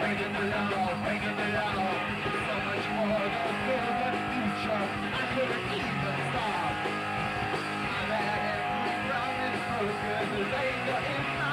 breaking the law, breaking the law. So much more to fill the future. I couldn't even stop. I'm at every ground is broken. The laser in my